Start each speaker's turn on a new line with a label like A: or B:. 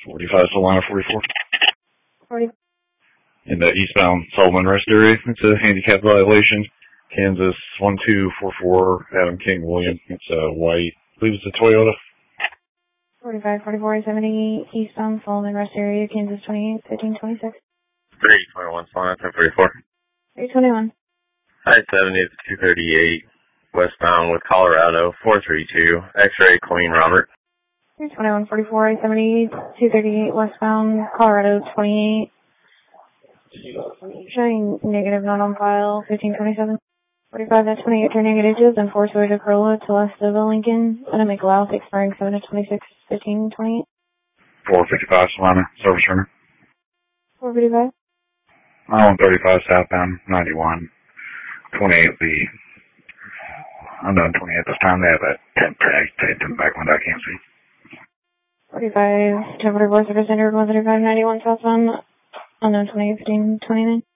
A: 45 Solana 44.
B: 40.
A: In the eastbound Solomon Rest area, it's a handicap violation. Kansas 1244, Adam King William. It's a white, I believe it's a Toyota.
B: 45, 44, 70, eastbound Solomon Rest area, Kansas 28, 15, 26.
C: 321 Solana 1044.
B: 321.
C: I-70 is 238, westbound with Colorado 432, X-ray Queen Robert.
B: 321, 44, I-70, 238, westbound Colorado 28. Showing negative, not on file, 1527. 45, that's 28 turn negatives, and 4 Toyota Corolla to west of the Lincoln. Gonna make allow, expiring 7 of 26, 15, 28.
A: 455 Solana, service runner.
B: 455.
A: 135 southbound, 91. 28 the, I'm done 28 this time. They have that tent tag taped in the back window, I can't see.
B: 45, 1044, service entered 135, 91 southbound, unknown 28, 15, 29.